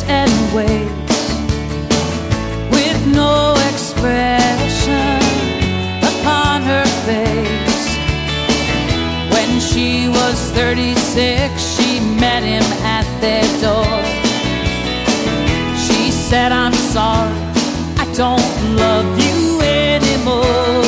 and waits with no expression upon her face. When she was 36, she met him at their door. She said, I'm sorry, I don't love you anymore.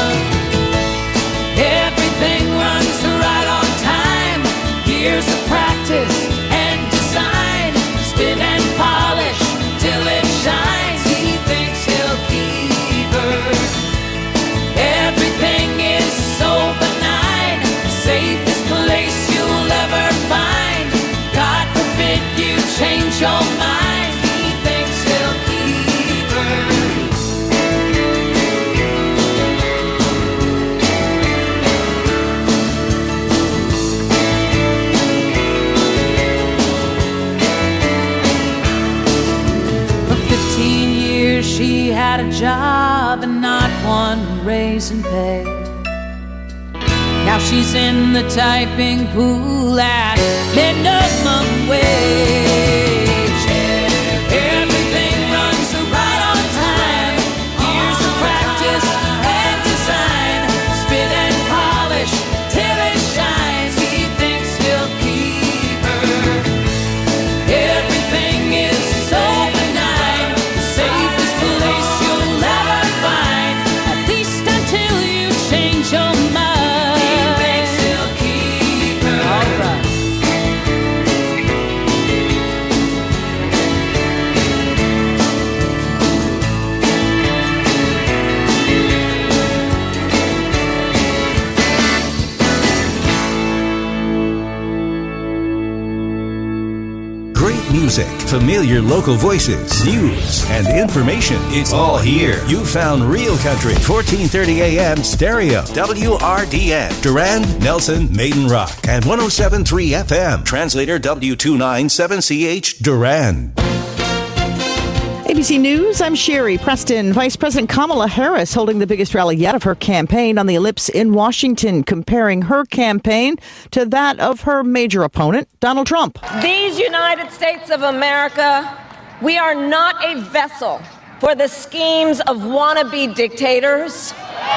Everything runs right on time, years of practice and design, spin and polish till it shines. He thinks he'll keep her. Everything is so benign, safest place you'll ever find. God forbid you change your mind. He thinks he'll keep her. For 15 years she had a job and not one raise in pay. Now she's in the typing pool at minimum wage. Everything runs right on time, years of practice and design, spin and polish till it shines. He thinks he'll keep her. Everything is so benign, the safest place you'll ever find, at least until you change your mind. Music, familiar local voices, news, and information. It's all here. You found Real Country, 1430 AM stereo, WRDN, Durand, Nelson, Maiden Rock, and 107.3 FM. Translator W297CH, Durand. ABC News, I'm Sherry Preston. Vice President Kamala Harris holding the biggest rally yet of her campaign on the Ellipse in Washington, comparing her campaign to that of her major opponent, Donald Trump. These United States of America, we are not a vessel for the schemes of wannabe dictators.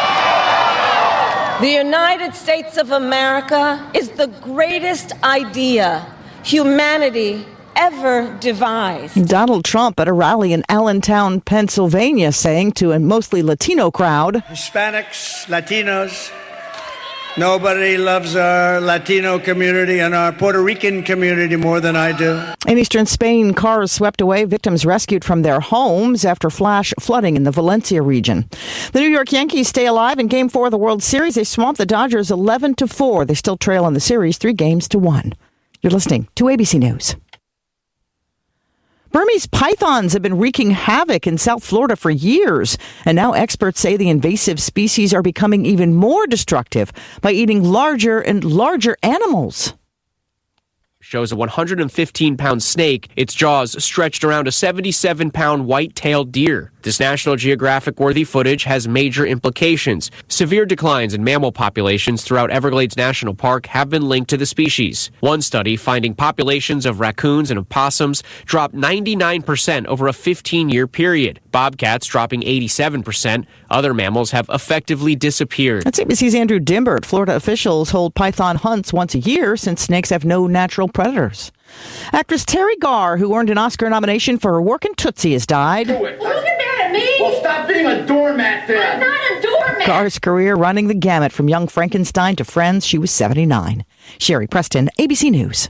The United States of America is the greatest idea humanity ever devised. Donald Trump at a rally in Allentown, Pennsylvania, saying to a mostly Latino crowd, Hispanics, Latinos, nobody loves our Latino community and our Puerto Rican community more than I do. In eastern Spain, cars swept away, victims rescued from their homes after flash flooding in the Valencia region. The New York Yankees stay alive in Game 4 of the World Series. They swamped the Dodgers 11-4. They still trail in the series 3-1. You're listening to ABC News. Burmese pythons have been wreaking havoc in South Florida for years, and now experts say the invasive species are becoming even more destructive by eating larger and larger animals. Shows a 115-pound snake, its jaws stretched around a 77-pound white-tailed deer. This National Geographic-worthy footage has major implications. Severe declines in mammal populations throughout Everglades National Park have been linked to the species. One study finding populations of raccoons and opossums dropped 99% over a 15-year period. Bobcats dropping 87%. Other mammals have effectively disappeared. That's ABC's Andrew Dimbert. Florida officials hold python hunts once a year since snakes have no natural predators. Actress Terry Garr, who earned an Oscar nomination for her work in Tootsie, has died. Well, look at me. Well, stop being a doormat then. I'm not a doormat. Garr's career running the gamut from Young Frankenstein to Friends. She was 79. Sherry Preston, ABC News.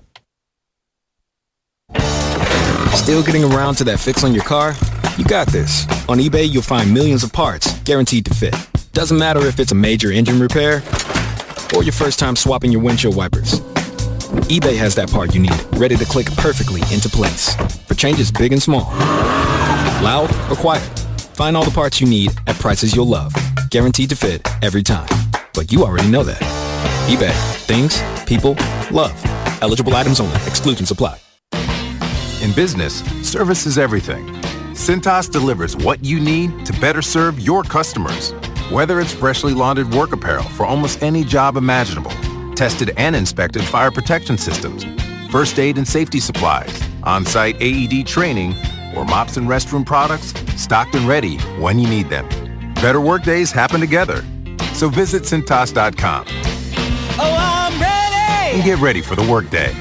Still getting around to that fix on your car? You got this. On eBay, you'll find millions of parts guaranteed to fit. Doesn't matter if it's a major engine repair or your first time swapping your windshield wipers. eBay has that part you need, ready to click perfectly into place for changes big and small. Loud or quiet, find all the parts you need at prices you'll love. Guaranteed to fit every time. But you already know that. eBay. Things, people, love. Eligible items only. Exclusions apply. In business, service is everything. Cintas delivers what you need to better serve your customers. Whether it's freshly laundered work apparel for almost any job imaginable, tested and inspected fire protection systems, first aid and safety supplies, on-site AED training, or mops and restroom products stocked and ready when you need them. Better workdays happen together. So visit Cintas.com. Oh, I'm ready! And get ready for the workday.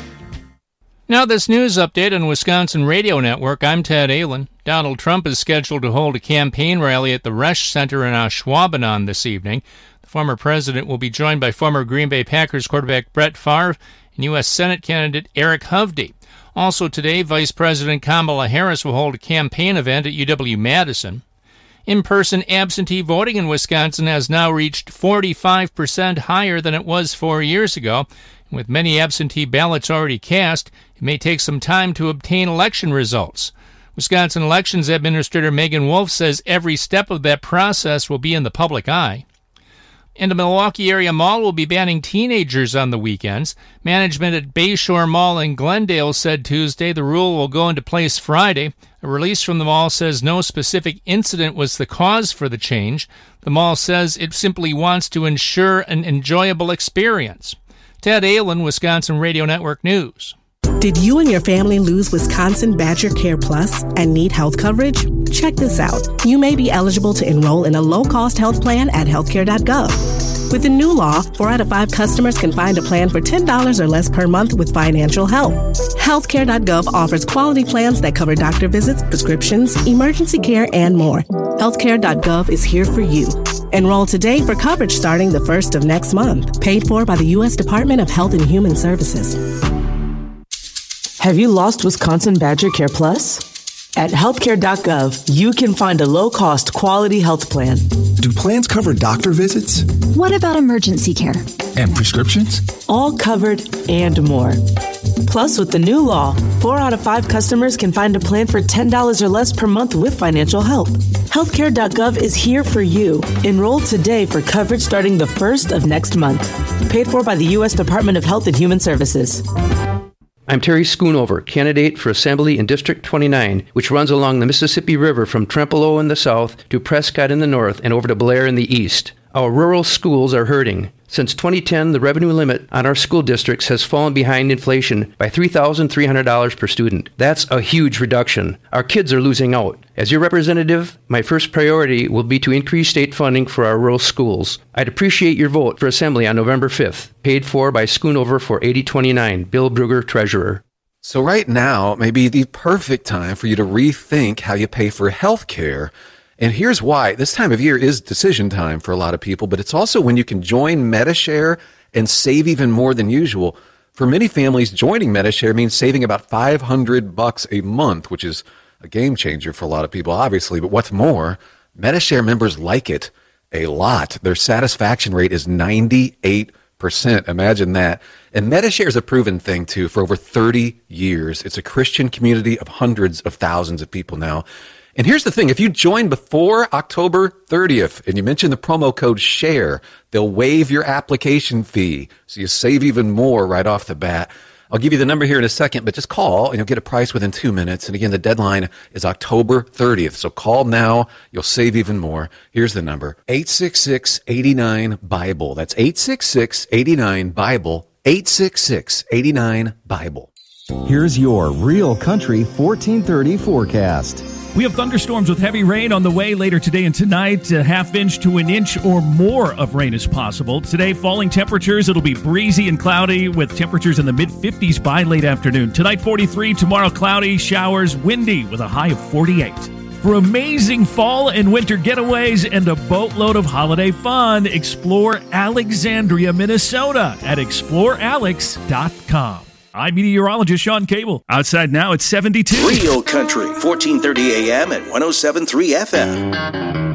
Now this news update on Wisconsin Radio Network. I'm Ted Allen. Donald Trump is scheduled to hold a campaign rally at the Resch Center in Ashwaubenon this evening. The former president will be joined by former Green Bay Packers quarterback Brett Favre and U.S. Senate candidate Eric Hovde. Also today, Vice President Kamala Harris will hold a campaign event at UW-Madison. In-person absentee voting in Wisconsin has now reached 45% higher than it was 4 years ago. With many absentee ballots already cast, it may take some time to obtain election results. Wisconsin Elections Administrator Megan Wolf says every step of that process will be in the public eye. And the Milwaukee area mall will be banning teenagers on the weekends. Management at Bayshore Mall in Glendale said Tuesday the rule will go into place Friday. A release from the mall says no specific incident was the cause for the change. The mall says it simply wants to ensure an enjoyable experience. Ted Allen, Wisconsin Radio Network News. Did you and your family lose Wisconsin Badger Care Plus and need health coverage? Check this out. You may be eligible to enroll in a low-cost health plan at healthcare.gov. With the new law, 4 out of 5 customers can find a plan for $10 or less per month with financial help. Healthcare.gov offers quality plans that cover doctor visits, prescriptions, emergency care, and more. Healthcare.gov is here for you. Enroll today for coverage starting the 1st of next month. Paid for by the U.S. Department of Health and Human Services. Have you lost Wisconsin Badger Care Plus? At healthcare.gov, you can find a low-cost quality health plan. Do plans cover doctor visits? What about emergency care? And prescriptions? All covered and more. Plus, with the new law, 4 out of 5 customers can find a plan for $10 or less per month with financial help. Healthcare.gov is here for you. Enroll today for coverage starting the 1st of next month. Paid for by the U.S. Department of Health and Human Services. I'm Terry Schoonover, candidate for Assembly in District 29, which runs along the Mississippi River from Trempealeau in the south to Prescott in the north and over to Blair in the east. Our rural schools are hurting. Since 2010, the revenue limit on our school districts has fallen behind inflation by $3,300 per student. That's a huge reduction. Our kids are losing out. As your representative, my first priority will be to increase state funding for our rural schools. I'd appreciate your vote for Assembly on November 5th. Paid for by Schoonover for 8029. Bill Brugger, Treasurer. So right now may be the perfect time for you to rethink how you pay for health care. And here's why. This time of year is decision time for a lot of people, but it's also when you can join Medi-Share and save even more than usual. For many families, joining Medi-Share means saving about $500 a month, which is a game changer for a lot of people, obviously. But what's more, Medi-Share members like it a lot. Their satisfaction rate is 98%. Imagine that. And Medi-Share is a proven thing, too, for over 30 years. It's a Christian community of hundreds of thousands of people now. And here's the thing. If you join before October 30th and you mention the promo code SHARE, they'll waive your application fee. So you save even more right off the bat. I'll give you the number here in a second, but just call and you'll get a price within 2 minutes. And again, the deadline is October 30th. So call now. You'll save even more. Here's the number. 866-89-BIBLE. That's 866-89-BIBLE. 866-89-BIBLE. Here's your Real Country 1430 forecast. We have thunderstorms with heavy rain on the way later today and tonight. A half inch to an inch or more of rain is possible. Today, falling temperatures. It'll be breezy and cloudy with temperatures in the mid-50s by late afternoon. Tonight, 43. Tomorrow, cloudy, showers, windy with a high of 48. For amazing fall and winter getaways and a boatload of holiday fun, explore Alexandria, Minnesota at explorealex.com. I'm meteorologist Sean Cable. Outside now, it's 72. Real Country, 1430 AM and 107.3 FM.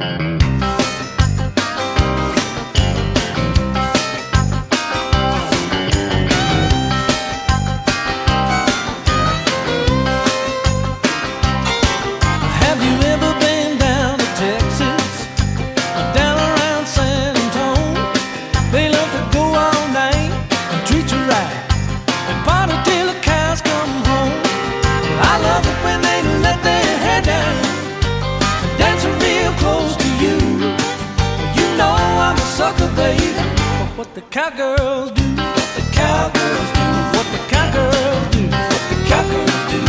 What the cowgirls do, what the cowgirls do, what the cowgirls do, what the cowgirls do.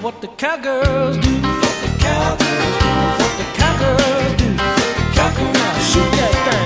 what the cowgirls do. What the cowgirls do. What the cowgirls do. Cowgirl, now shoot that thing.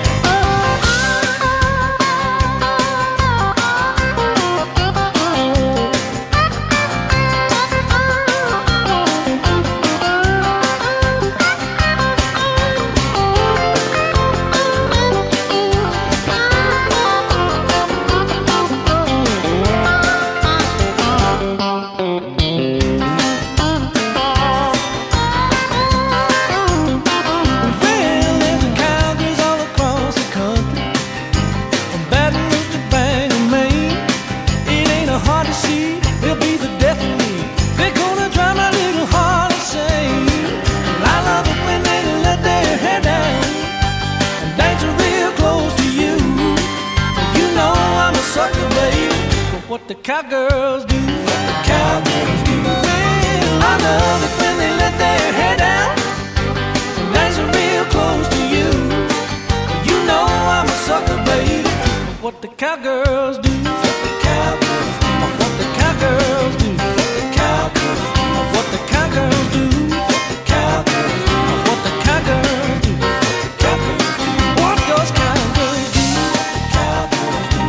What the cowgirls do, what the cowgirls do. Well, I love it when they let their hair down and dance real close to you. You know I'm a sucker, baby. What the cowgirls do, what the cowgirls do. What the cowgirls do, what the cowgirls do. What the cowgirls do, what the cowgirls do. What the cowgirls do, what the cowgirls do. What those cowgirls do, what the cowgirls do.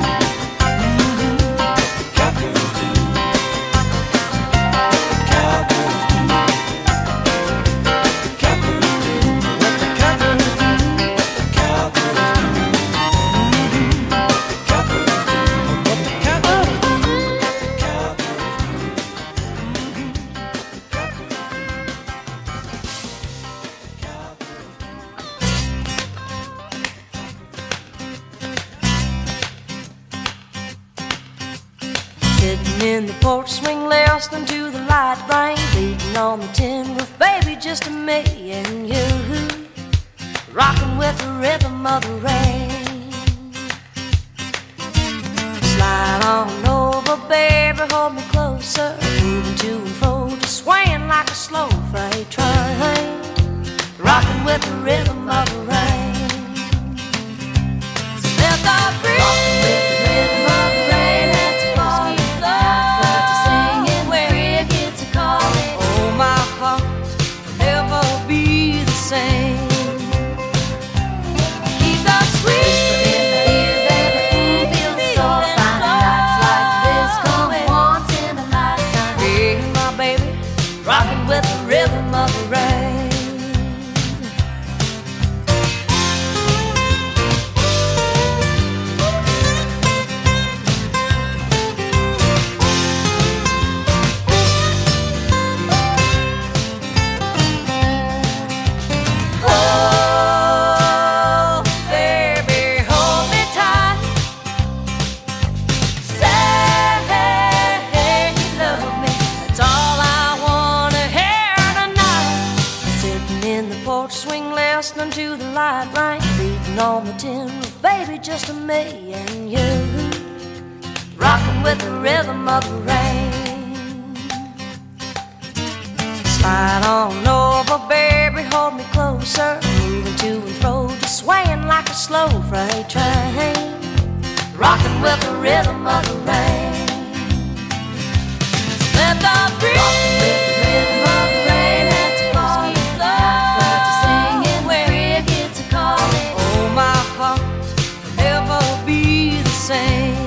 In the porch swing, listening to the light rain beating on the tin roof, baby, just me and you, rocking with the rhythm of the rain. Slide on over, baby, hold me closer, moving to and fro, just swaying like a slow freight train, rocking with the rhythm of the rain. So let the breeze, rocking with the rhythm of the rain, and to fall in love. My heart will never be the same. Keep the sweet in the ear, baby. Feel so fine. Nights like this come once in a lifetime. Hey, my baby, rocking with the rhythm of the rain. Listening to the light rain beating on the tin roof, baby, just me and you, rocking with the rhythm of the rain. Slide on over, baby, hold me closer, moving to and fro, just swaying like a slow freight train, rocking with the rhythm of the rain. Let the breeze, rocking with the rhythm of the rain, and to fall in love, to singing where it gets a calling. Oh, my heart will never be the same.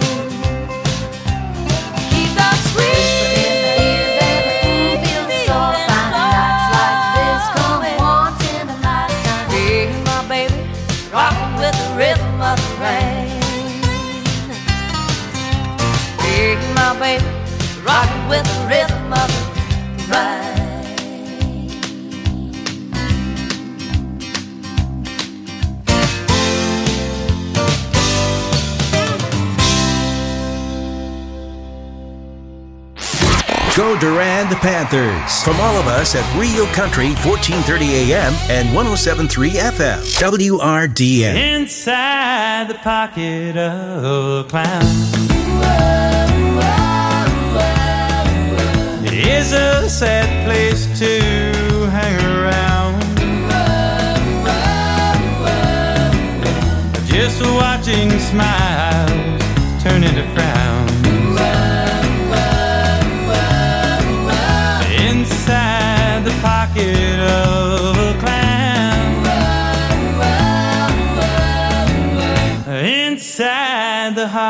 Keep the sweet in the ear, baby. Feel so fine. Nights like this come once in a lifetime. Hey, my baby, rocking with the rhythm of the rain. Hey, my baby, rocking with the rhythm of the rain. Go Durand Panthers. From all of us at Real Country 1430 AM and 107.3 FM. WRDN. Inside the pocket of a clown is a sad place to hang around. Just watching smiles turn into frowns. Inside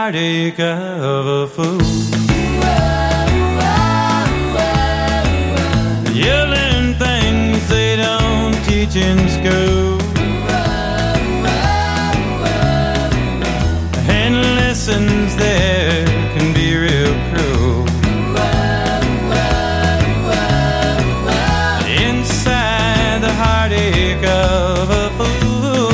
heartache of a fool. Yelling things they don't teach in school, and lessons there can be real cruel. Inside the heartache of a fool,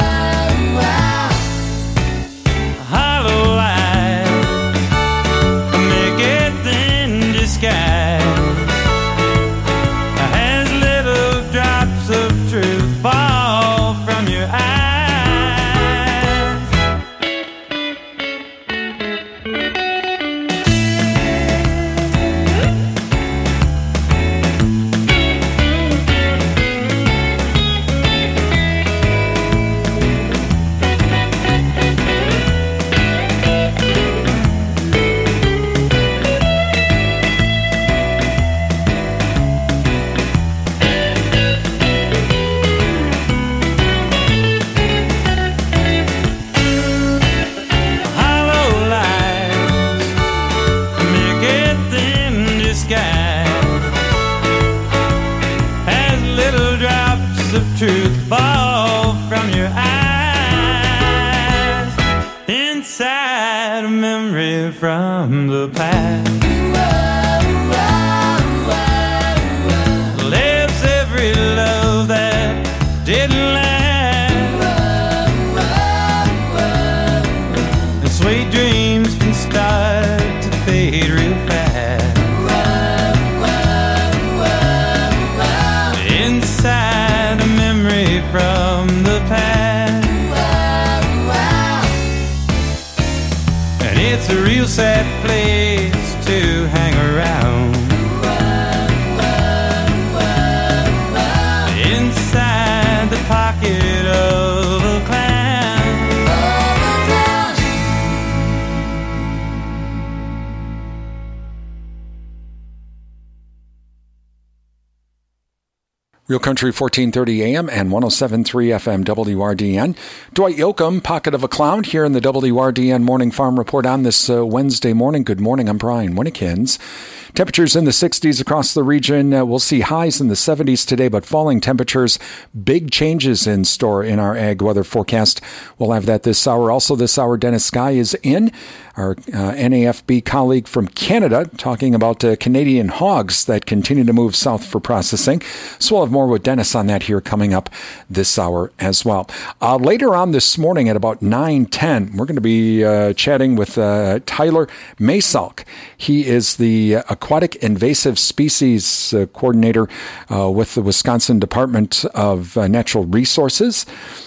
hollow lies make it in disguise, as little drops of truth fall from your eyes. Truth fall from your eyes, inside a memory from the past. Lives every love that didn't last, and sweet dreams can start to fade real fast. Inside a memory from the past, and it's a real sad place to hang around. Inside the pocket of a clown. Real Country 1430 AM and 107.3 FM WRDN. Dwight Yoakam, Pocket of a Clown, here in the WRDN Morning Farm Report on this Wednesday morning. Good morning, I'm Brian Winnikins. Temperatures in the 60s across the region. We'll see highs in the 70s today, but falling temperatures. Big changes in store in our ag weather forecast. We'll have that this hour. Also this hour, Dennis Sky is in. Our NAFB colleague from Canada talking about Canadian hogs that continue to move south for processing. So we'll have more with Dennis on that here coming up this hour as well. Later on this morning at about 9:10, we're going to be chatting with Tyler Masalk. He is the Aquatic Invasive Species Coordinator with the Wisconsin Department of Natural Resources.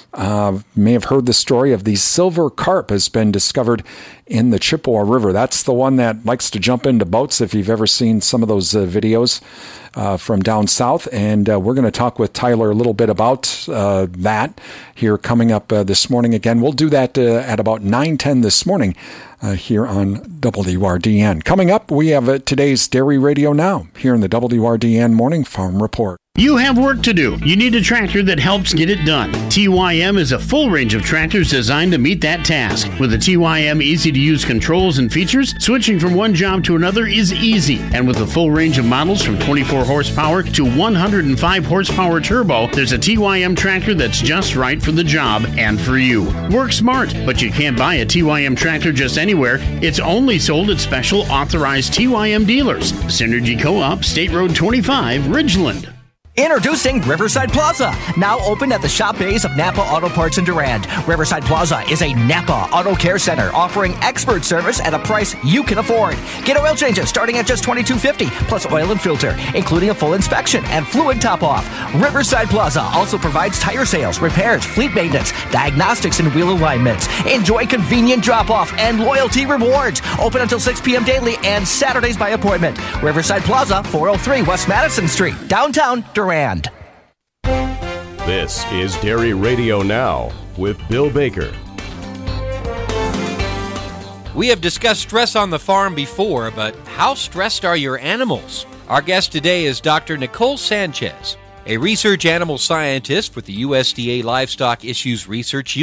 May have heard the story of the silver carp has been discovered in the Chippewa River. That's the one that likes to jump into boats, if you've ever seen some of those videos from down south. And we're going to talk with Tyler a little bit about that here coming up this morning. Again, we'll do that at about 9:10 this morning here on WRDN. Coming up, we have today's Dairy Radio Now here in the WRDN Morning Farm Report. You have work to do. You need a tractor that helps get it done. TYM is a full range of tractors designed to meet that task. With the TYM easy-to-use controls and features, switching from one job to another is easy. And with a full range of models from 24 horsepower to 105 horsepower turbo, there's a TYM tractor that's just right for the job and for you. Work smart, but you can't buy a TYM tractor just anywhere. It's only sold at special authorized TYM dealers. Synergy Co-op, State Road 25, Ridgeland. Introducing Riverside Plaza, now open at the shop bays of Napa Auto Parts in Durand. Riverside Plaza is a Napa Auto Care Center offering expert service at a price you can afford. Get oil changes starting at just $22.50 plus oil and filter, including a full inspection and fluid top-off. Riverside Plaza also provides tire sales, repairs, fleet maintenance, diagnostics, and wheel alignments. Enjoy convenient drop-off and loyalty rewards. Open until 6 p.m. daily and Saturdays by appointment. Riverside Plaza, 403 West Madison Street, downtown Durand. This is Dairy Radio Now with Bill Baker. We have discussed stress on the farm before, but how stressed are your animals? Our guest today is Dr. Nicole Sanchez, a research animal scientist with the USDA Livestock Issues Research Unit.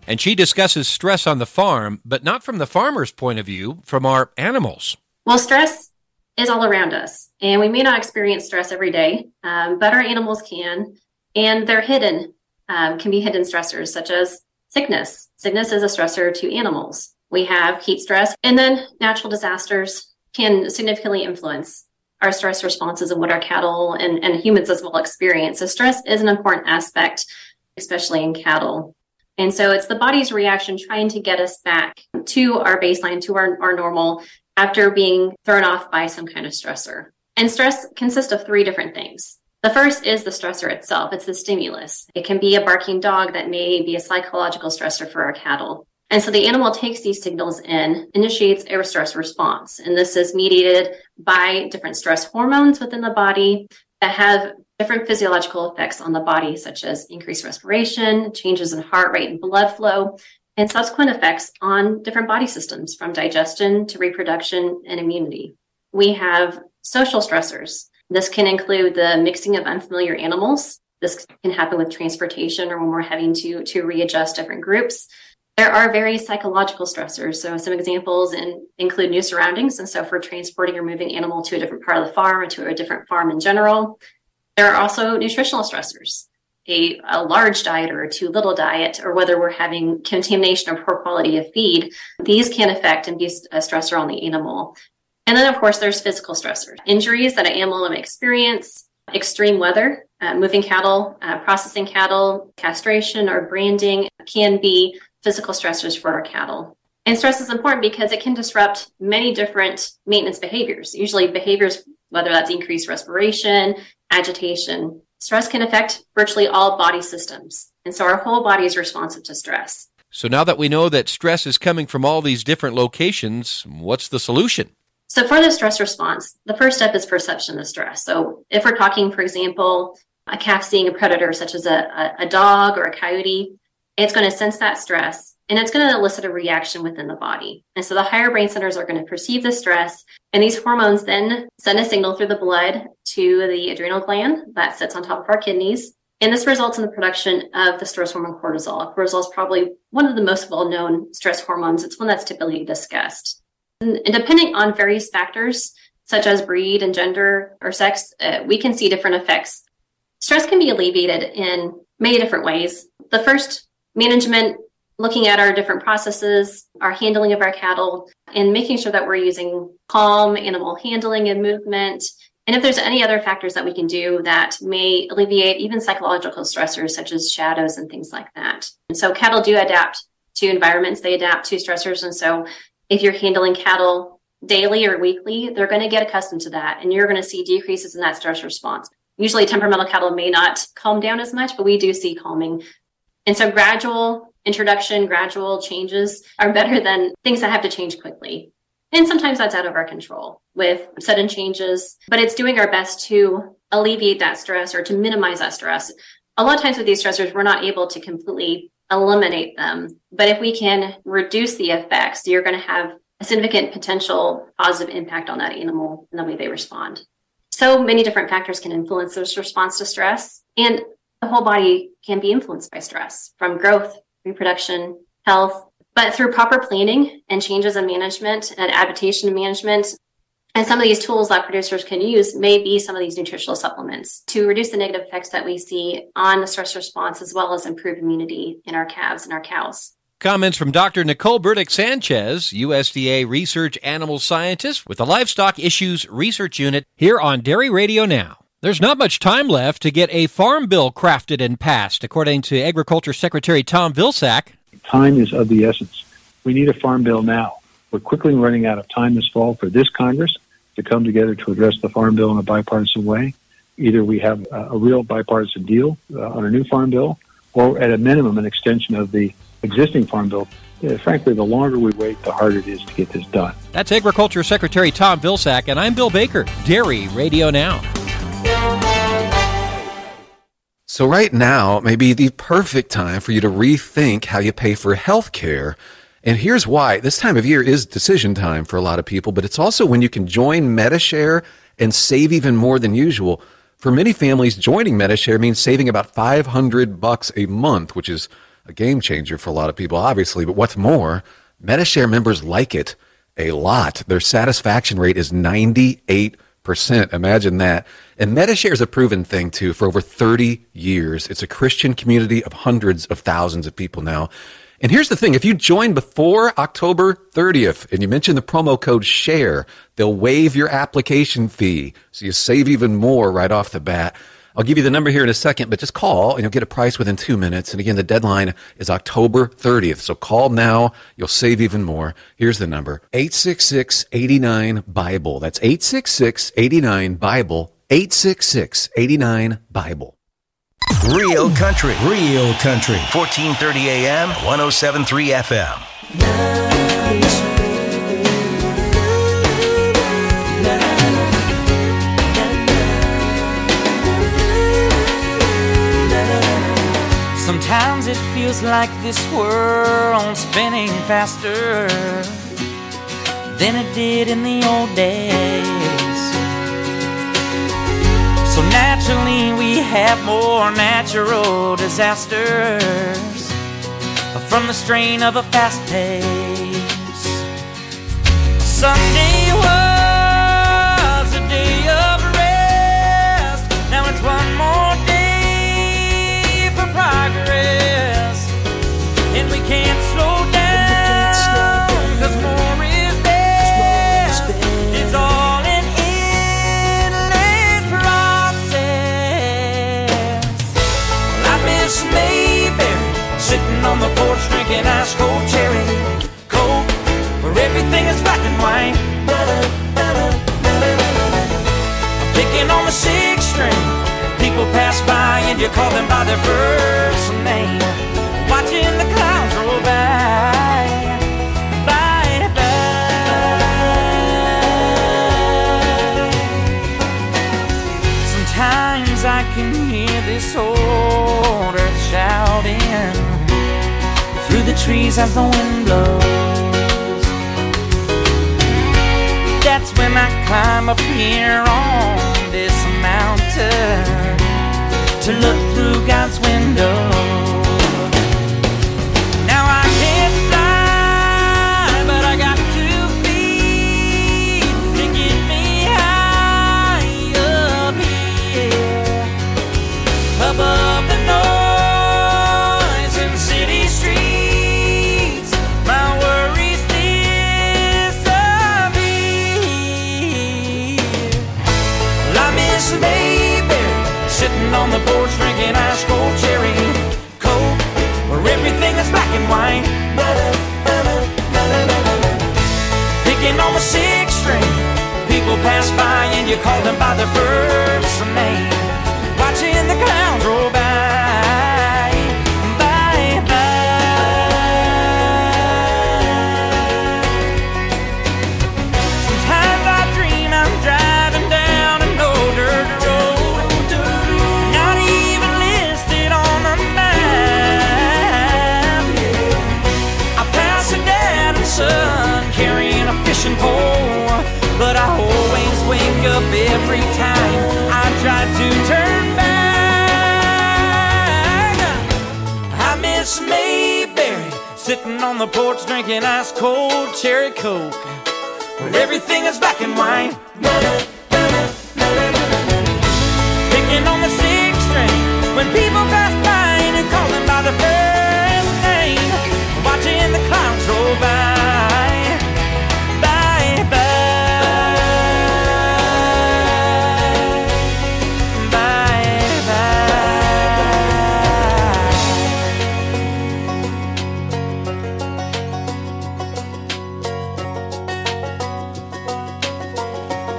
and she discusses stress on the farm, but not from the farmer's point of view, from our animals. Well, stress is all around us, and we may not experience stress every day, but our animals can, and they're hidden, can be hidden stressors such as sickness. Sickness is a stressor to animals. We have heat stress, and then natural disasters can significantly influence our stress responses and what our cattle and humans as well experience. So stress is an important aspect, especially in cattle. And so it's the body's reaction trying to get us back to our baseline, to our normal, after being thrown off by some kind of stressor. And stress consists of three different things. The first is the stressor itself. It's the stimulus. It can be a barking dog that may be a psychological stressor for our cattle. And so the animal takes these signals in, initiates a stress response. And this is mediated by different stress hormones within the body that have different physiological effects on the body, such as increased respiration, changes in heart rate and blood flow, and subsequent effects on different body systems from digestion to reproduction and immunity. We have social stressors. This can include the mixing of unfamiliar animals. This can happen with transportation or when we're having to readjust different groups. There are various psychological stressors. So some examples include new surroundings. And so if we're transporting or moving animal to a different part of the farm or to a different farm in general, there are also nutritional stressors. A large diet or a too little diet, or whether we're having contamination or poor quality of feed, these can affect and be a stressor on the animal. And then, of course, there's physical stressors. Injuries that an animal may experience, extreme weather, moving cattle, processing cattle, castration or branding can be physical stressors for our cattle. And stress is important because it can disrupt many different maintenance behaviors, usually behaviors, whether that's increased respiration, agitation. Stress can affect virtually all body systems. And so our whole body is responsive to stress. So now that we know that stress is coming from all these different locations, what's the solution? So for the stress response, the first step is perception of stress. So if we're talking, for example, a calf seeing a predator such as a dog or a coyote, it's going to sense that stress and it's going to elicit a reaction within the body. And so the higher brain centers are going to perceive the stress, and these hormones then send a signal through the blood to the adrenal gland that sits on top of our kidneys. And this results in the production of the stress hormone cortisol. Cortisol is probably one of the most well-known stress hormones. It's one that's typically discussed. And depending on various factors, such as breed and gender or sex, we can see different effects. Stress can be alleviated in many different ways. The first, management, looking at our different processes, our handling of our cattle, and making sure that we're using calm animal handling and movement. And if there's any other factors that we can do that may alleviate even psychological stressors such as shadows and things like that. And so cattle do adapt to environments, they adapt to stressors. And so if you're handling cattle daily or weekly, they're going to get accustomed to that. And you're going to see decreases in that stress response. Usually temperamental cattle may not calm down as much, but we do see calming. And so gradual introduction, gradual changes are better than things that have to change quickly. And sometimes that's out of our control with sudden changes, but it's doing our best to alleviate that stress or to minimize that stress. A lot of times with these stressors, we're not able to completely eliminate them. But if we can reduce the effects, you're going to have a significant potential positive impact on that animal and the way they respond. So many different factors can influence this response to stress, and the whole body can be influenced by stress, from growth, reproduction, health. But through proper planning and changes in management and adaptation management, and some of these tools that producers can use may be some of these nutritional supplements to reduce the negative effects that we see on the stress response, as well as improve immunity in our calves and our cows. Comments from Dr. Nicole Burdick-Sanchez, USDA research animal scientist with the Livestock Issues Research Unit, here on Dairy Radio Now. There's not much time left to get a farm bill crafted and passed, according to Agriculture Secretary Tom Vilsack. Time is of the essence. We need a farm bill now. We're quickly running out of time this fall for this Congress to come together to address the farm bill in a bipartisan way. Either we have a real bipartisan deal on a new farm bill, or at a minimum an extension of the existing farm bill. Frankly, the longer we wait, the harder it is to get this done. That's Agriculture Secretary Tom Vilsack, and I'm Bill Baker, Dairy Radio Now. So right now may be the perfect time for you to rethink how you pay for health care. And here's why. This time of year is decision time for a lot of people, but it's also when you can join Medi-Share and save even more than usual. For many families, joining Medi-Share means saving about $500 a month, which is a game changer for a lot of people, obviously. But what's more, Medi-Share members like it a lot. Their satisfaction rate is 98%. Imagine that. And Medi-Share is a proven thing, too, for over 30 years. It's a Christian community of hundreds of thousands of people now. And here's the thing. If you join before October 30th and you mention the promo code SHARE, they'll waive your application fee. So you save even more right off the bat. I'll give you the number here in a second, but just call and you'll get a price within 2 minutes. And again, the deadline is October 30th. So call now. You'll save even more. Here's the number, 866-89-BIBLE. That's 866-89-BIBLE, 866-89-BIBLE. Real country, 1430 AM, 107.3 FM. Sometimes it feels like this world's spinning faster than it did in the old days. So naturally we have more natural disasters from the strain of a fast pace. Sunday was a day of rest. Now it's one more day for progress, and we can't slow down, 'cause more is best. It's all an endless process. Well, I miss Mayberry, sitting on the porch drinking ice cold cherry Coke, where everything is black and white. I'm picking on the 6th string. People pass by and you call them by their first name. Watching the clouds roll by, by, by. Sometimes I can hear this old earth shouting through the trees as the wind blows. That's when I climb up here on this mountain to look through God's window. Now I can't fly, but I got 2 feet to get me high up here, above the noise in city streets. My worries disappear. Well, I miss Mayberry, sitting on the porch drinking ice cold cherry Coke, where everything is black and white. Picking on the 6th string. People pass by and you call them by their first name. Watching the clouds roll by, by, by. Sometimes I dream I'm driving down an old dirt road, not even listed on the map. I pass a dad and son carrying a fishing pole, but I always wake up every time I try to turn back. I miss Mayberry, sitting on the porch drinking ice cold cherry Coke, where everything is black and white. Picking on the 6th string. When people pass by and you call them by the first name. Watching the clouds roll by, by, by, by, by.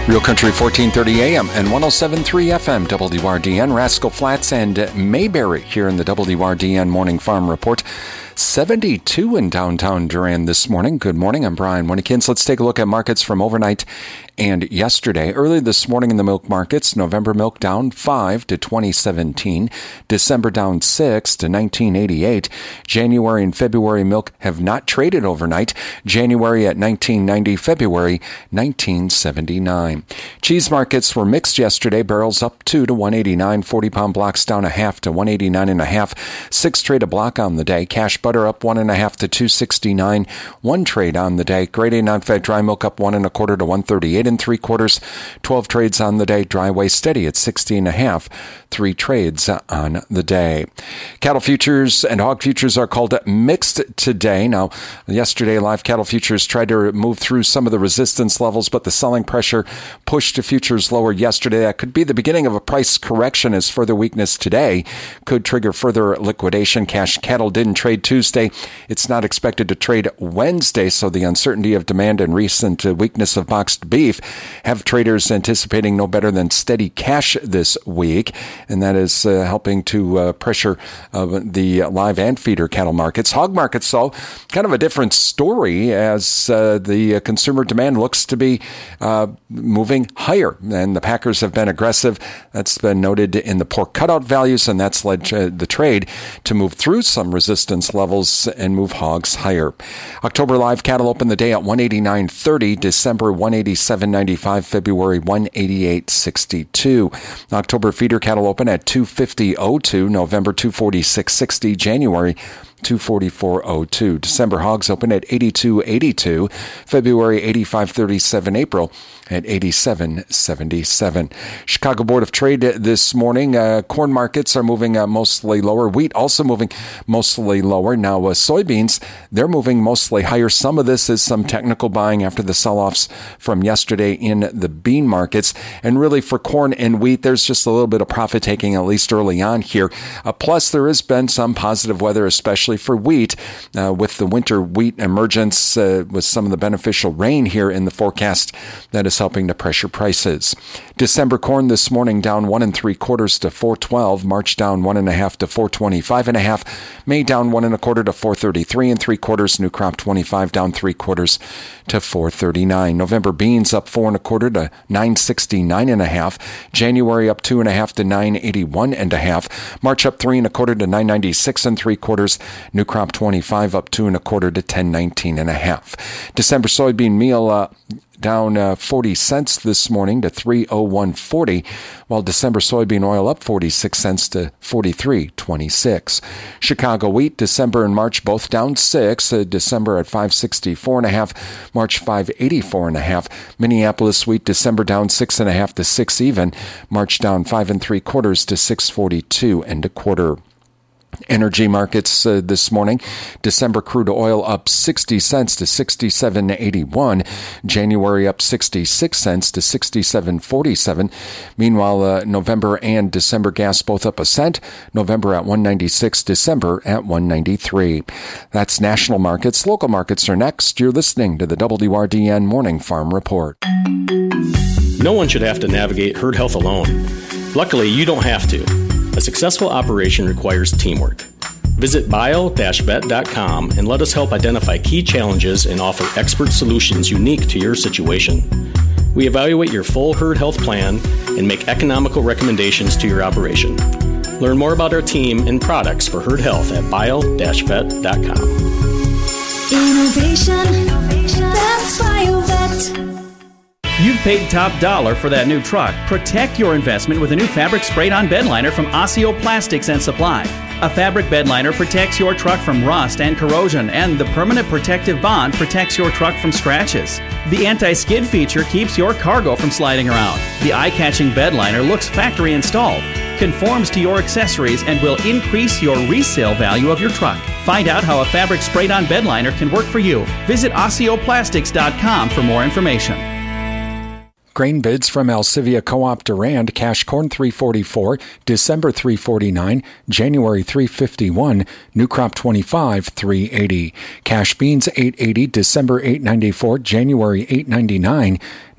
Real Country 1430 AM and 107.3 FM WRDN, Rascal Flats and Mayberry here in the WRDN Morning Farm Report. 72 in downtown Durand this morning. Good morning. I'm Brian Winnekins. Let's take a look at markets from overnight and yesterday. Early this morning in the milk markets, November milk down 5 to 2017. December down 6 to 1988. January and February milk have not traded overnight. January at 1990, February 1979. Cheese markets were mixed yesterday. Barrels up 2 to 189. 40-pound blocks down a half to 189.5. 6 trade a block on the day. Cash butter up 1.5 to 269. 1 trade on the day. Grade A non-fat dry milk up 1 1/4 to 138 3/4. 12 trades on the day. Dry whey steady at 60.5. 3 trades on the day. Cattle futures and hog futures are called mixed today. Now, yesterday live cattle futures tried to move through some of the resistance levels, but the selling pressure pushed the futures lower yesterday. That could be the beginning of a price correction, as further weakness today could trigger further liquidation. Cash cattle didn't trade Tuesday. It's not expected to trade Wednesday, so the uncertainty of demand and recent weakness of boxed beef have traders anticipating no better than steady cash this week, and that is helping to pressure the live and feeder cattle markets. Hog markets, though, kind of a different story, as the consumer demand looks to be moving higher, and the packers have been aggressive. That's been noted in the pork cutout values, and that's led the trade to move through some resistance levels and move hogs higher. October live cattle opened the day at 189.30, December 187.95, February 188.62. October feeder cattle open at 250.02, November 246.60, January 244.02. December hogs open at 82.82, February 85.37, April at 87.77. Chicago Board of Trade this morning. Corn markets are moving mostly lower. Wheat also moving mostly lower. Now soybeans, they're moving mostly higher. Some of this is some technical buying after the sell-offs from yesterday in the bean markets. And really for corn and wheat, there's just a little bit of profit taking, at least early on here. Plus, there has been some positive weather, especially for wheat, with the winter wheat emergence, with some of the beneficial rain here in the forecast that is helping to pressure prices. December corn this morning down 1 3/4 to 412. March down 1 1/2 to 425.5. May down 1 1/4 to 433 3/4. New crop 25 down 3/4 to 439. November beans up 4 1/4 to 969.5. January up 2 1/2 to 981.5. March up 3 1/4 to 996 3/4. New crop 25 up 2 1/4 to 1019.5. December soybean meal down 40 cents this morning to 301.40, while December soybean oil up 46 cents to 43.26. Chicago wheat, December and March both down 6, December at 564.5, March 584.5. Minneapolis wheat, December down 6 1/2 to 6 even, March down 5 3/4 to 642 1/4. Energy markets this morning. December crude oil up 60 cents to 67.81. January up 66 cents to 67.47. Meanwhile, November and December gas both up a cent. November at 196, December at 193. That's national markets. Local markets are next. You're listening to the WRDN Morning Farm Report. No one should have to navigate herd health alone. Luckily, you don't have to. A successful operation requires teamwork. Visit bio-vet.com and let us help identify key challenges and offer expert solutions unique to your situation. We evaluate your full herd health plan and make economical recommendations to your operation. Learn more about our team and products for herd health at bio-vet.com. Innovation, that's BioVet. You've paid top dollar for that new truck. Protect your investment with a new fabric sprayed-on bed liner from Osseo Plastics and Supply. A fabric bed liner protects your truck from rust and corrosion, and the permanent protective bond protects your truck from scratches. The anti-skid feature keeps your cargo from sliding around. The eye-catching bed liner looks factory installed, conforms to your accessories, and will increase your resale value of your truck. Find out how a fabric sprayed-on bed liner can work for you. Visit OsseoPlastics.com for more information. Grain bids from Alcivia Co-op Durand. Cash corn $3.44, December $3.49, January $3.51, new crop 25 $3.80. Cash beans $8.80, December $8.94, January $8.99,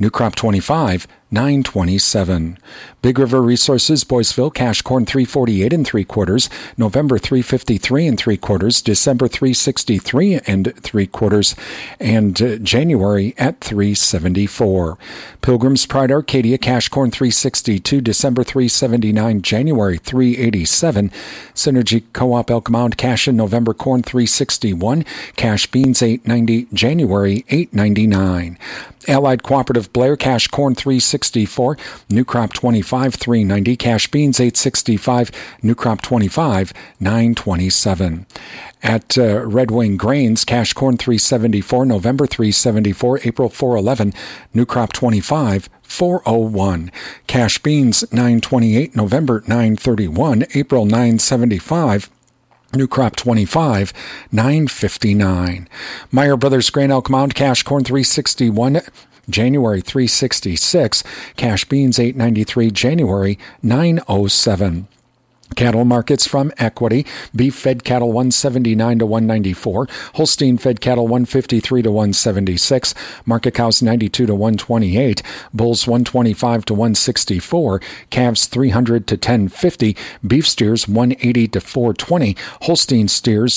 New crop 25, $9.27. Big River Resources, Boyceville, cash corn $3.48 3/4, November $3.53 3/4, December $3.63 3/4, and January at $3.74. Pilgrim's Pride, Arcadia, cash corn $3.62, December $3.79, January $3.87. Synergy Co-op Elk Mound, cash in November corn $3.61, cash beans $8.90, January $8.99. Allied Cooperative Blair, cash corn $3.64, new crop 25 $3.90, cash beans $8.65, new crop 25 $9.27. At Red Wing Grains, cash corn $3.74, November $3.74, April $4.11, new crop 25 $4.01. Cash beans $9.28, November $9.31, April $9.75. New crop 25, $9.59. Meyer Brothers Grain Elk Mound, cash corn $3.61, January $3.66, cash beans $8.93, January $9.07. Cattle markets from Equity: beef fed cattle $179 to $194, Holstein fed cattle $153 to $176, market cows $92 to $128, bulls $125 to $164, calves $300 to $10.50, beef steers $180 to $420, Holstein steers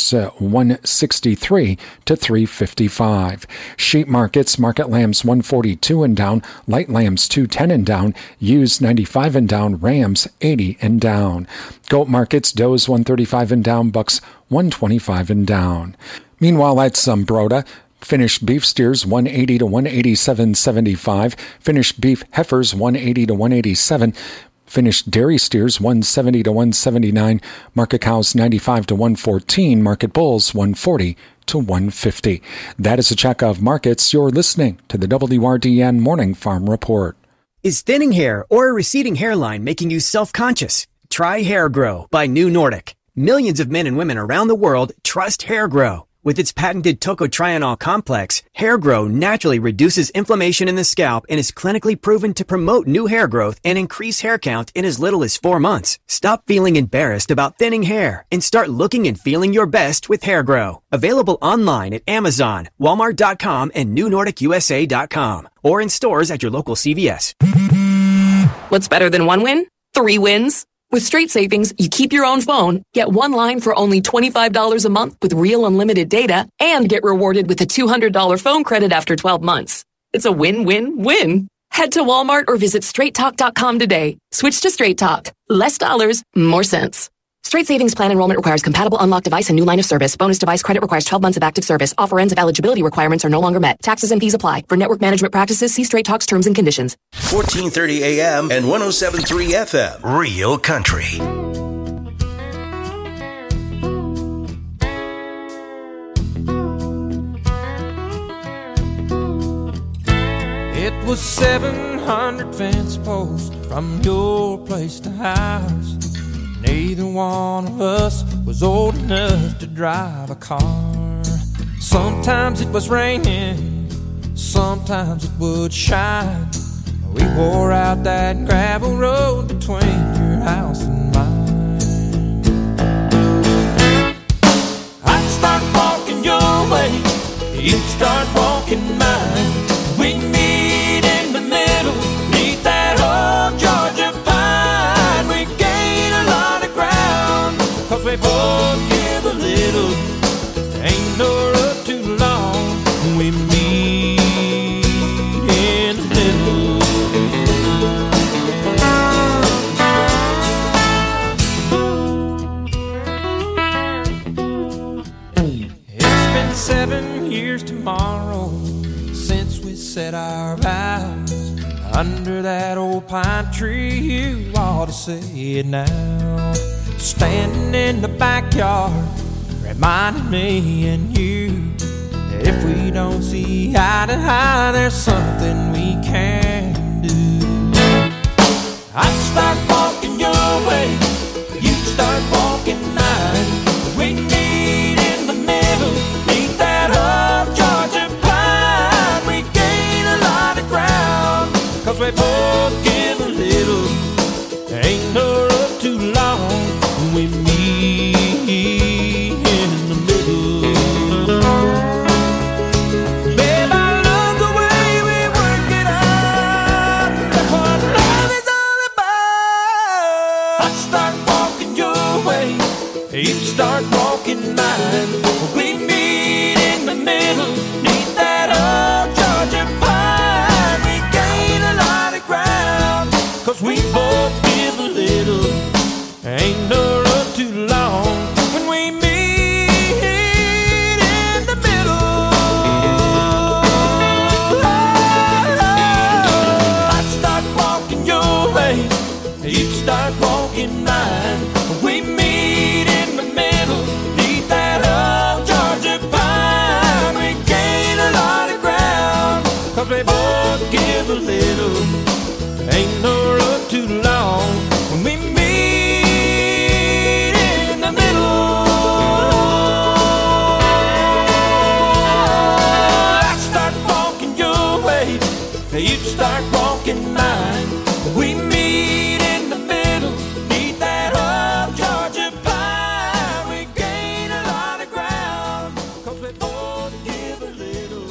$163 to $355. Sheep markets: market lambs $142 and down, light lambs $210 and down, ewes $95 and down, rams $80 and down. Goat markets: does $135 and down, bucks $125 and down. Meanwhile, at Zumbrota, finished beef steers $180 to $187.75, finished beef heifers $180 to $187, finished dairy steers $170 to $179, market cows $95 to $114, market bulls $140 to $150. That is a check of markets. You're listening to the WRDN Morning Farm Report. Is thinning hair or a receding hairline making you self-conscious? Try Hair Grow by New Nordic. Millions of men and women around the world trust Hair Grow. With its patented tocotrienol complex, Hair Grow naturally reduces inflammation in the scalp and is clinically proven to promote new hair growth and increase hair count in as little as 4 months. Stop feeling embarrassed about thinning hair and start looking and feeling your best with Hair Grow. Available online at Amazon, Walmart.com, and NewNordicUSA.com, or in stores at your local CVS. What's better than one win? 3 wins. With Straight Savings, you keep your own phone, get one line for only $25 a month with real unlimited data, and get rewarded with a $200 phone credit after 12 months. It's a win-win-win. Head to Walmart or visit straighttalk.com today. Switch to Straight Talk. Less dollars, more sense. Straight Savings Plan enrollment requires compatible unlocked device and new line of service. Bonus device credit requires 12 months of active service. Offer ends if eligibility requirements are no longer met. Taxes and fees apply. For network management practices, see Straight Talk's terms and conditions. 1430 AM and 107.3 FM. Real Country. It was 700 fence posts from your place to ours. Neither one of us was old enough to drive a car. Sometimes it was raining, sometimes it would shine. We wore out that gravel road between your house and mine. I'd start walking your way, you'd start walking mine. We'd meet in the middle, meet that old Georgia pine. We gain a lot of ground, 'cause we both give a little. Ain't no road too long, we meet in the middle. It's been 7 years tomorrow since we said our vows under that old pine tree. You ought to say it now. Standing in the backyard, reminding me and you that if we don't see eye to eye, there's something we can do. I'd start walking your way, you'd start walking mine. We meet in the middle, meet that old Georgia pine. We gain a lot of ground, 'cause we both give a little. Ain't no road too long, we meet in the middle. Babe, I love the way we work it out. You start walking mine. We meet in the middle, neath that old Georgia pine. We gain a lot of ground, 'cause we both give a little. Ain't no road too long when we meet in the middle. I'd start walking your way, you'd start walking mine. We meet in the middle, neath that old Georgia pine. We gain a lot of ground, 'cause we both give a little. Ain't no road too long when we meet in the middle. I start walking your way, you start walking mine. We meet in the middle, neath that old Georgia pine. We gain a lot of ground, 'cause we both give a little.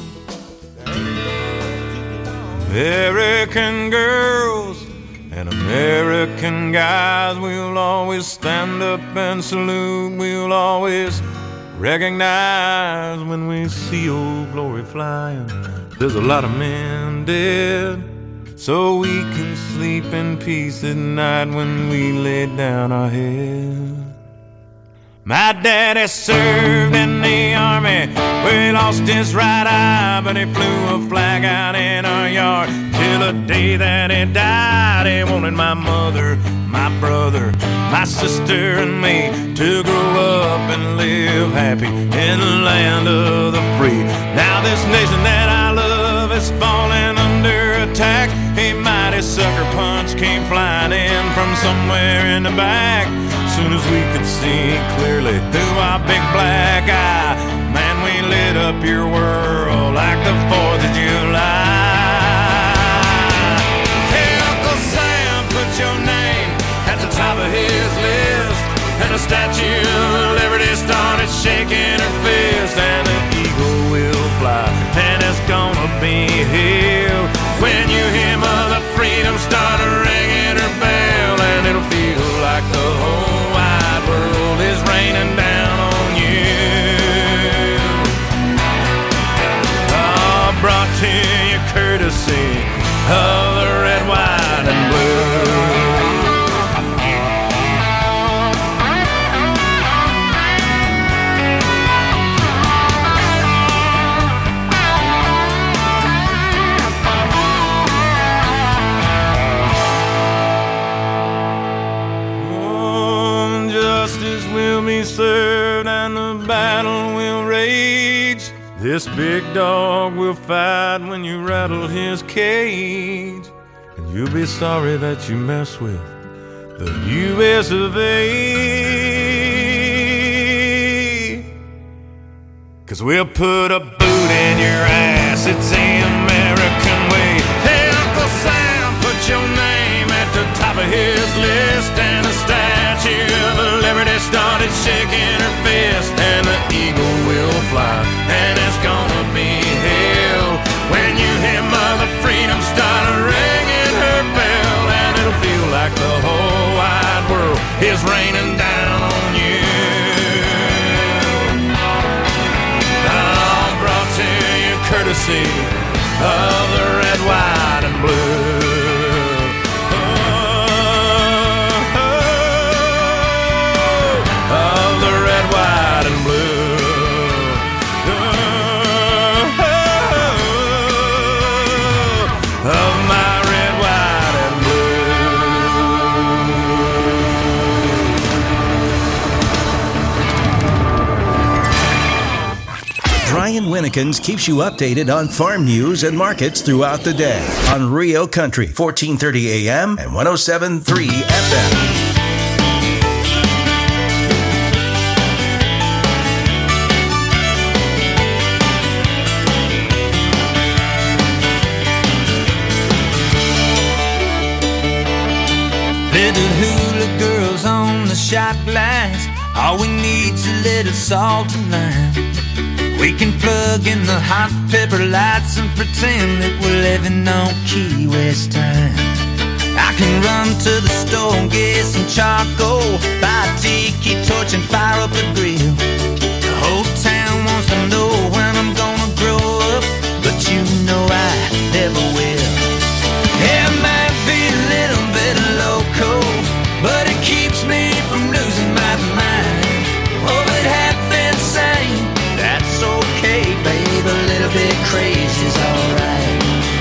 American girls and American guys, we'll always stand up and salute. We'll always recognize when we see old glory flying. There's a lot of men dead, so we can sleep in peace at night when we lay down our head. My daddy served in the army, where he lost his right eye, but he flew a flag out in our yard till the day that he died. He wanted my mother, my brother, my sister and me to grow up and live happy in the land of the free. Now this nation that I love is falling under attack. A mighty sucker punch came flying in from somewhere in the back. Soon as we could see clearly through our big black eye, man, we lit up your world like the 4th of July. Hey, Uncle Sam, put your name at the top of his list, and the Statue of Liberty started shaking her fist, and the eagle will fly, and it's gonna be here when you hear Mother Freedom start ringing her bell, and it'll feel like the whole wide world is raining down on you. Oh, brought to you courtesy of the red, white, and blue. Be served and the battle will rage. This big dog will fight when you rattle his cage, and you'll be sorry that you mess with the U.S. of A. 'Cause we'll put a boot in your ass, it's the American way. Hey, Uncle Sam, put your name at the top of his list, and the Statue of Liberty started shaking her fist, and the eagle will fly, and it's gonna be hell when you hear Mother Freedom start ringing her bell, and it'll feel like the whole wide world is raining down on you. I'm brought to you courtesy of the red, white, and blue. Brian Winnekins keeps you updated on farm news and markets throughout the day on Rio Country, 1430 AM and 107.3 FM. Little hula girls on the shot glass, all we need's a little salt and lime. We can plug in the hot pepper lights and pretend that we're living on Key West time. I can run run to the store and get some charcoal, buy a tiki torch and fire up the grill. The whole town wants to know when I'm gonna grow up, but you know I never will. Yeah, it might be a little bit loco, but it keeps me from losing my mind. Oh, but half insane, that's okay, babe. A little bit crazy's alright.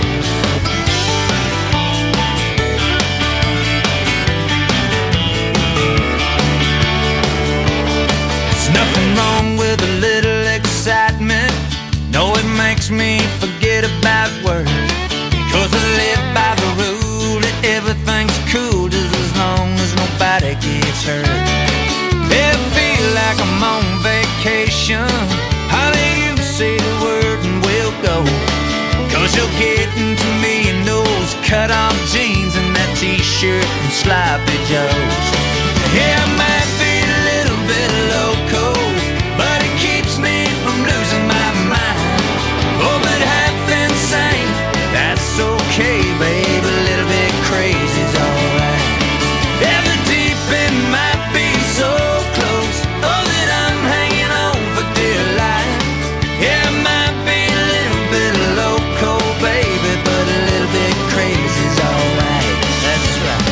There's nothing wrong with a little excitement. No, it makes me forget about work, 'cause I live by the rule that everything's cool just as long as nobody gets hurt. I feel like I'm on vacation. Honey, you say the word and we'll go, 'cause you're getting to me in those cut-off jeans and that t-shirt from Sloppy Joe's. Yeah, I might be a little bit loco, but it keeps me from losing my mind. Oh, but half insane, that's okay, babe. A little bit crazy's alright. Yeah, the deep end might be so close, oh, that I'm hanging on for dear life. Yeah, it might be a little bit loco, baby, but a little bit crazy's alright. That's right.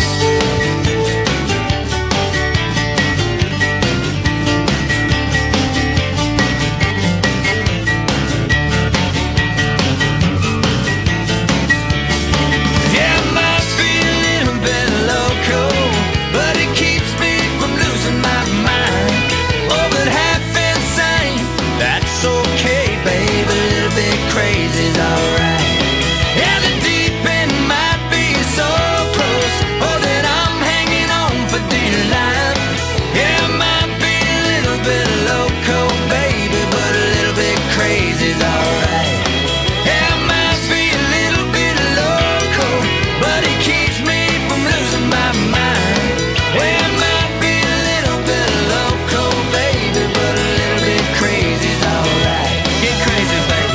Yeah, it might be a little bit loco, but it keeps me from losing my mind. Oh, but half insane, that's okay, babe. A little bit crazy's alright. Yeah, the deep end might be so close, oh, that I'm hanging on for dear life. Yeah, it might be a little bit loco, baby, but a little bit crazy's alright. Yeah, it might be a little bit loco, but it keeps me from losing my mind. Yeah, it might be a little bit loco, baby, but a little bit crazy's alright. Get crazy, baby.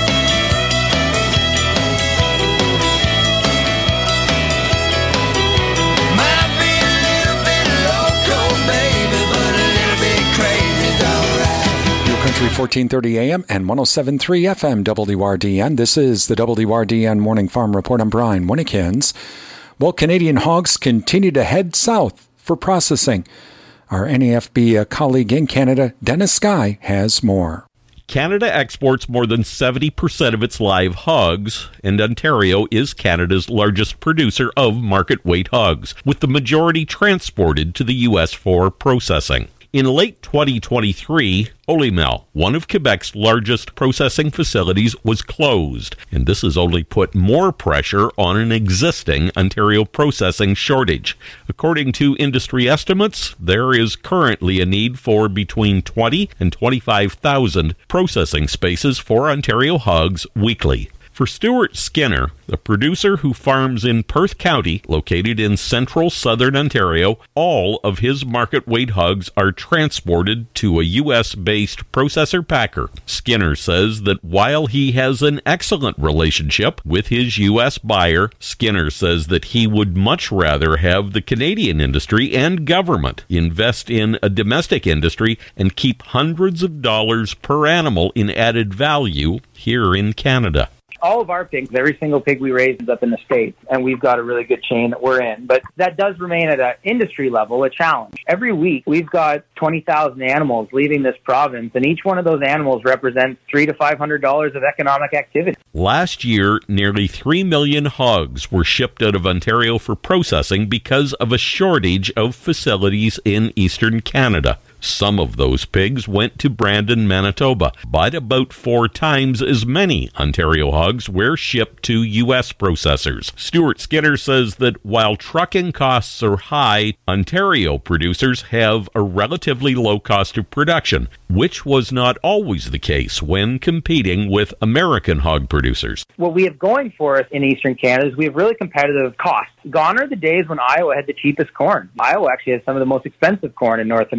Might be a little bit loco, baby, but a little bit crazy's alright. Your Country 1430 AM and 107.3 FM WRDN. This is the WRDN Morning Farm Report. I'm Brian Winnekins. Well, Canadian hogs continue to head south for processing. Our NAFB colleague in Canada, Dennis Skye, has more. Canada exports more than 70% of its live hogs, and Ontario is Canada's largest producer of market weight hogs, with the majority transported to the U.S. for processing. In late 2023, Olymel, one of Quebec's largest processing facilities, was closed, and this has only put more pressure on an existing Ontario processing shortage. According to industry estimates, there is currently a need for between 20 and 25,000 processing spaces for Ontario hogs weekly. For Stuart Skinner, the producer who farms in Perth County, located in central southern Ontario, all of his market weight hogs are transported to a U.S.-based processor packer. Skinner says that while he has an excellent relationship with his U.S. buyer, Skinner says that he would much rather have the Canadian industry and government invest in a domestic industry and keep hundreds of dollars per animal in added value here in Canada. All of our pigs, every single pig we raise is up in the States, and we've got a really good chain that we're in. But that does remain at an industry level a challenge. Every week, we've got 20,000 animals leaving this province, and each one of those animals represents $300 to $500 of economic activity. Last year, nearly 3 million hogs were shipped out of Ontario for processing because of a shortage of facilities in eastern Canada. Some of those pigs went to Brandon, Manitoba, but about 4 times as many Ontario hogs were shipped to U.S. processors. Stuart Skinner says that while trucking costs are high, Ontario producers have a relatively low cost of production, which was not always the case when competing with American hog producers. What we have going for us in eastern Canada is we have really competitive costs. Gone are the days when Iowa had the cheapest corn. Iowa actually has some of the most expensive corn in North America,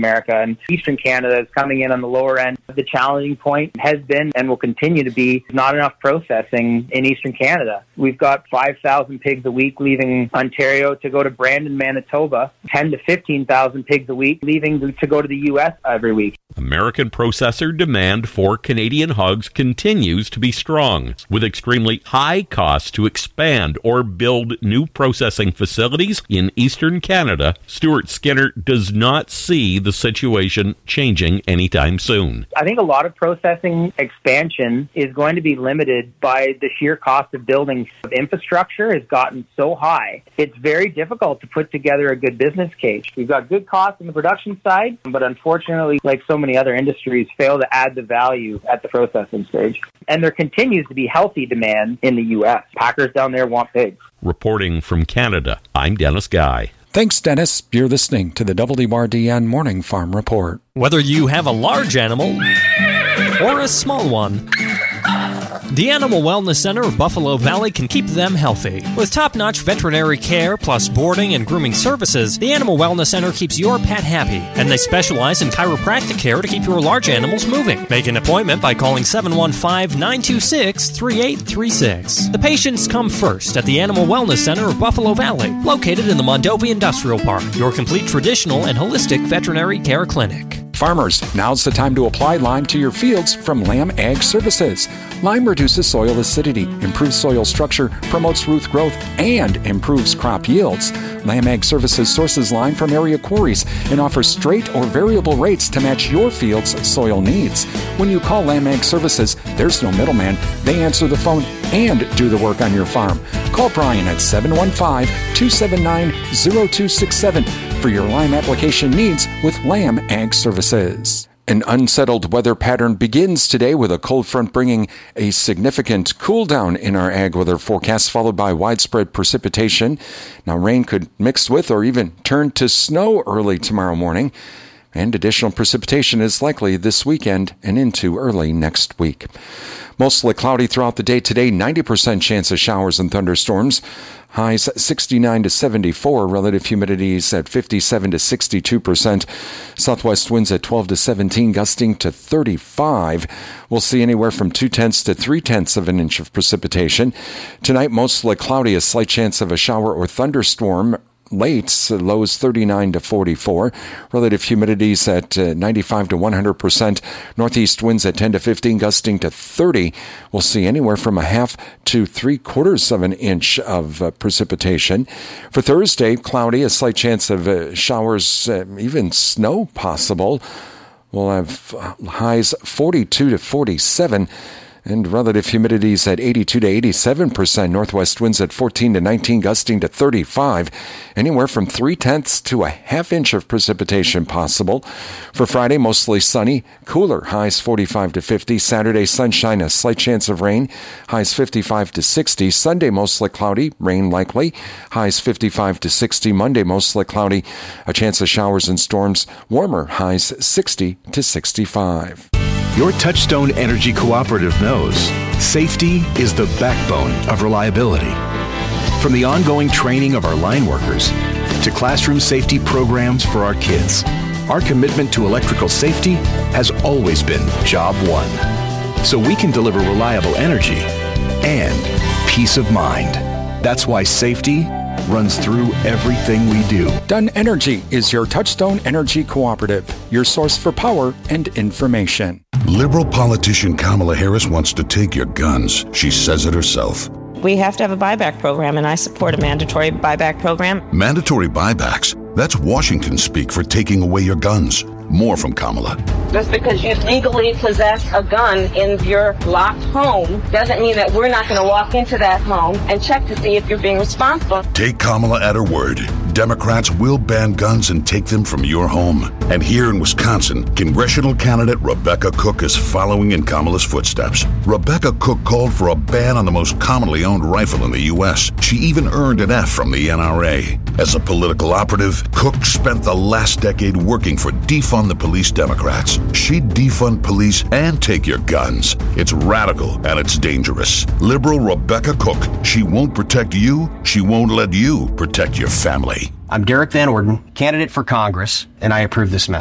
and Eastern Canada is coming in on the lower end. The challenging point has been and will continue to be not enough processing in Eastern Canada. We've got 5,000 pigs a week leaving Ontario to go to Brandon, Manitoba, 10 to 15,000 pigs a week leaving to go to the U.S. every week. American processor demand for Canadian hogs continues to be strong, with extremely high costs to expand or build new processing facilities in Eastern Canada. Stuart Skinner does not see the situation changing anytime soon. I think a lot of processing expansion is going to be limited by the sheer cost of building. Infrastructure has gotten so high, it's very difficult to put together a good business case. We've got good costs on the production side, but unfortunately, like so many other industries, fail to add the value at the processing stage. And there continues to be healthy demand in the U.S. Packers down there want pigs. Reporting from Canada, I'm Dennis Guy. Thanks, Dennis. You're listening to the WRDN Morning Farm Report. Whether you have a large animal or a small one, the Animal Wellness Center of Buffalo Valley can keep them healthy. With top-notch veterinary care plus boarding and grooming services, the Animal Wellness Center keeps your pet happy, and they specialize in chiropractic care to keep your large animals moving. Make an appointment by calling 715-926-3836. The patients come first at the Animal Wellness Center of Buffalo Valley, located in the Mondovi Industrial Park, your complete traditional and holistic veterinary care clinic. Farmers, now's the time to apply lime to your fields from Lamb Ag Services. Lime reduces soil acidity, improves soil structure, promotes root growth, and improves crop yields. Lamb Ag Services sources lime from area quarries and offers straight or variable rates to match your field's soil needs. When you call Lamb Ag Services, there's no middleman. They answer the phone and do the work on your farm. Call Brian at 715-279-0267 for your lime application needs with Lamb Ag Services. An unsettled weather pattern begins today with a cold front bringing a significant cool down in our ag weather forecast, followed by widespread precipitation. Now, rain could mix with or even turn to snow early tomorrow morning, and additional precipitation is likely this weekend and into early next week. Mostly cloudy throughout the day today, 90% chance of showers and thunderstorms. Highs 69 to 74, relative humidities at 57 to 62%. Southwest winds at 12 to 17, gusting to 35. We'll see anywhere from 0.2 to 0.3 of an inch of precipitation. Tonight, mostly cloudy, a slight chance of a shower or thunderstorm. Late, lows 39 to 44. Relative humidities at 95 to 100%. Northeast winds at 10 to 15, gusting to 30. We'll see anywhere from 0.5 to 0.75 of an inch of precipitation. For Thursday, cloudy, a slight chance of showers, even snow possible. We'll have highs 42 to 47. And relative humidities at 82 to 87%. Northwest winds at 14 to 19, gusting to 35. Anywhere from 0.3 to 0.5 inch of precipitation possible. For Friday, mostly sunny, cooler, highs 45 to 50. Saturday, sunshine, a slight chance of rain, highs 55 to 60. Sunday, mostly cloudy, rain likely, highs 55 to 60. Monday, mostly cloudy, a chance of showers and storms, warmer, highs 60 to 65. Your Touchstone Energy Cooperative knows safety is the backbone of reliability. From the ongoing training of our line workers to classroom safety programs for our kids, our commitment to electrical safety has always been job one. So we can deliver reliable energy and peace of mind. That's why safety runs through everything we do. Dunn Energy is your Touchstone Energy Cooperative, your source for power and information. Liberal politician Kamala Harris wants to take your guns. She says it herself. We have to have a buyback program, and I support a mandatory buyback program. Mandatory buybacks? That's Washington speak for taking away your guns. More from Kamala. Just because you legally possess a gun in your locked home doesn't mean that we're not going to walk into that home and check to see if you're being responsible. Take Kamala at her word. Democrats will ban guns and take them from your home. And here in Wisconsin, congressional candidate Rebecca Cook is following in Kamala's footsteps. Rebecca Cook called for a ban on the most commonly owned rifle in the U.S. She even earned an F from the NRA. As a political operative, Cook spent the last decade working for Defund the Police Democrats. She'd defund police and take your guns. It's radical and it's dangerous. Liberal Rebecca Cook. She won't protect you. She won't let you protect your family. I'm Derek Van Orden, candidate for Congress, and I approve this message.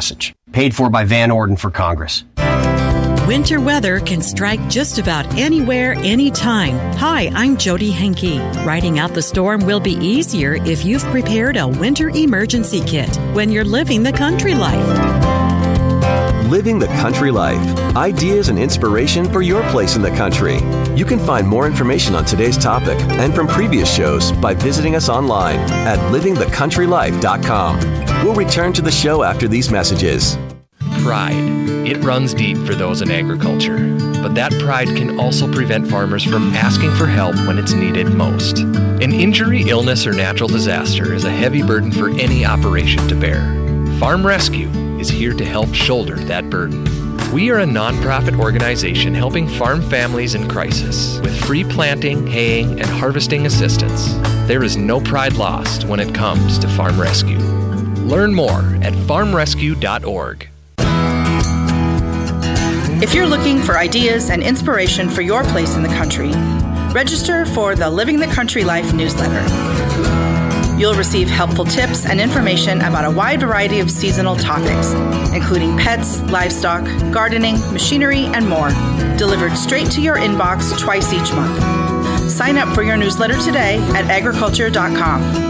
Paid for by Van Orden for Congress. Winter weather can strike just about anywhere, anytime. Hi, I'm Jody Henke. Riding out the storm will be easier if you've prepared a winter emergency kit when you're living the country life. Living the Country Life. Ideas and inspiration for your place in the country. You can find more information on today's topic and from previous shows by visiting us online at livingthecountrylife.com. We'll return to the show after these messages. Pride. It runs deep for those in agriculture, but that pride can also prevent farmers from asking for help when it's needed most. An injury, illness, or natural disaster is a heavy burden for any operation to bear. Farm Rescue is here to help shoulder that burden. We are a nonprofit organization helping farm families in crisis with free planting, haying, and harvesting assistance. There is no pride lost when it comes to Farm Rescue. Learn more at farmrescue.org. If you're looking for ideas and inspiration for your place in the country, register for the Living the Country Life newsletter. You'll receive helpful tips and information about a wide variety of seasonal topics, including pets, livestock, gardening, machinery, and more, delivered straight to your inbox twice each month. Sign up for your newsletter today at agriculture.com.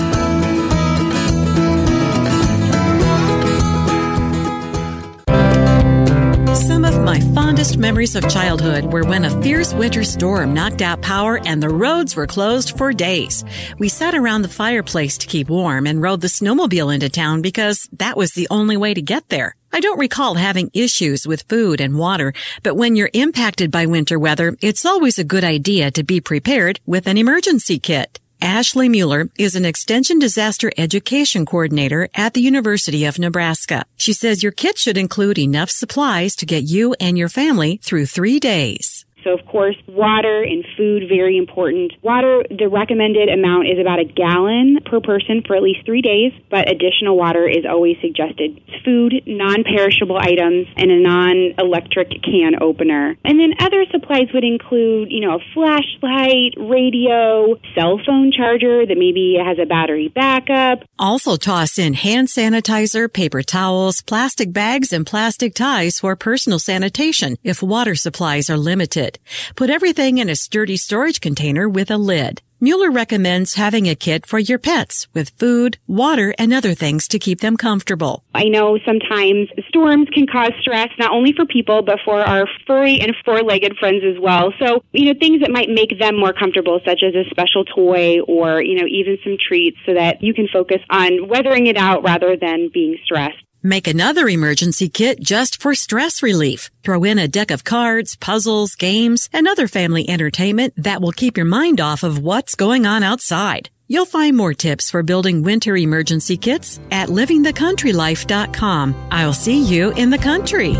Some of my fondest memories of childhood were when a fierce winter storm knocked out power and the roads were closed for days. We sat around the fireplace to keep warm and rode the snowmobile into town because that was the only way to get there. I don't recall having issues with food and water, but when you're impacted by winter weather, it's always a good idea to be prepared with an emergency kit. Ashley Mueller is an Extension Disaster Education Coordinator at the University of Nebraska. She says your kit should include enough supplies to get you and your family through 3 days. So, of course, water and food, very important. Water, the recommended amount is about a gallon per person for at least 3 days, but additional water is always suggested. Food, non-perishable items, and a non-electric can opener. And then other supplies would include, a flashlight, radio, cell phone charger that maybe has a battery backup. Also toss in hand sanitizer, paper towels, plastic bags, and plastic ties for personal sanitation if water supplies are limited. Put everything in a sturdy storage container with a lid. Mueller recommends having a kit for your pets with food, water, and other things to keep them comfortable. I know sometimes storms can cause stress, not only for people, but for our furry and four-legged friends as well. So, things that might make them more comfortable, such as a special toy or, even some treats so that you can focus on weathering it out rather than being stressed. Make another emergency kit just for stress relief. Throw in a deck of cards, puzzles, games, and other family entertainment that will keep your mind off of what's going on outside. You'll find more tips for building winter emergency kits at livingthecountrylife.com. I'll see you in the country.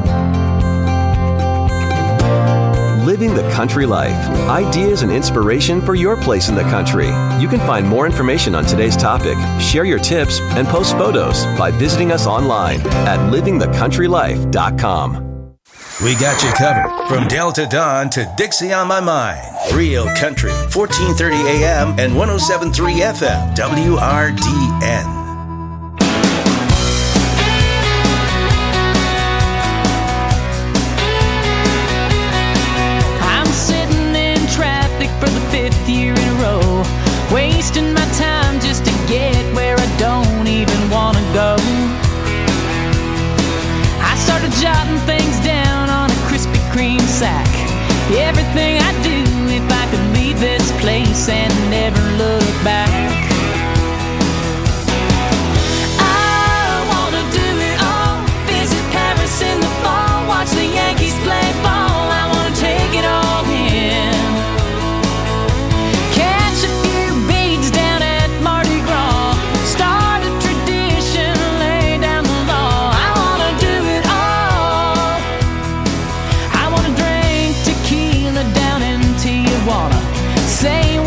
Living the Country Life. Ideas and inspiration for your place in the country. You can find more information on today's topic, share your tips, and post photos by visiting us online at livingthecountrylife.com. We got you covered from Delta Dawn to Dixie on My Mind. Real Country, 1430 AM and 107.3 FM, WRDN. For the 5th year in a row, wasting my time just to get where I don't even want to go. I started jotting things down on a Krispy Kreme sack. Everything I do, if I could leave this place and never look back. I want to do it all. Visit Paris in the fall, watch the Yankees play ball. I want to take it all in. Say